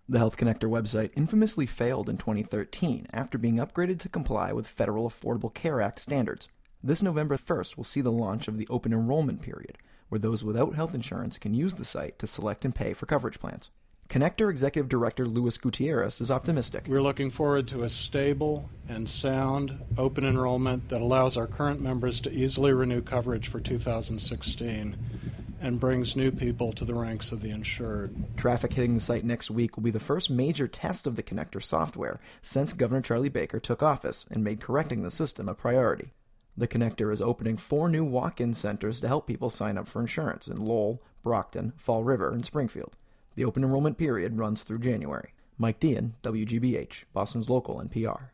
The Health Connector website infamously failed in 2013 after being upgraded to comply with federal Affordable Care Act standards. This November 1st will see the launch of the open enrollment period, where those without health insurance can use the site to select and pay for coverage plans. Connector Executive Director Luis Gutierrez is optimistic. We're looking forward to a stable and sound open enrollment that allows our current members to easily renew coverage for 2016 and brings new people to the ranks of the insured. Traffic hitting the site next week will be the first major test of the Connector software since Governor Charlie Baker took office and made correcting the system a priority. The Connector is opening 4 new walk-in centers to help people sign up for insurance in Lowell, Brockton, Fall River, and Springfield. The open enrollment period runs through January. Mike Dean, WGBH, Boston's local NPR.